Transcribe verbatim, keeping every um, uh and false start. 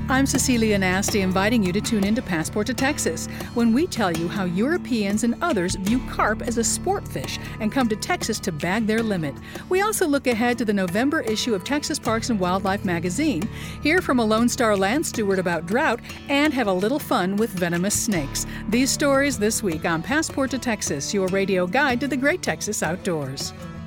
I'm Cecilia Nasty, inviting you to tune into Passport to Texas, when we tell you how Europeans and others view carp as a sport fish and come to Texas to bag their limit. We also look ahead to the November issue of Texas Parks and Wildlife magazine, hear from a Lone Star land steward about drought, and have a little fun with venomous snakes. These stories this week on Passport to Texas, your radio guide to the great Texas outdoors.